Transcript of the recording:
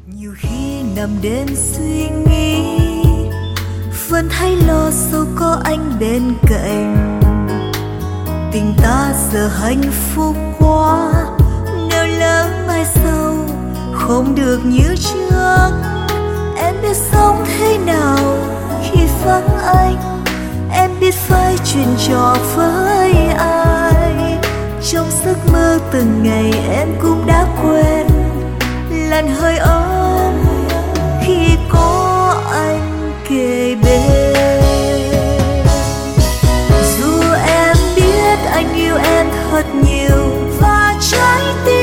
Nhiều khi nằm đêm suy nghĩ, vẫn thấy lo dẫu có anh bên cạnh. Tình ta giờ hạnh phúc quá, nếu lỡ mai sau không được như trước. Em biết sống thế nào khi vắng anh, em biết phải chuyện trò với ai. Trong giấc mơ từng ngày em cũng đã quen làn hơi ấm khi có anh kề bên. Dù em biết anh yêu em thật nhiều và trái tim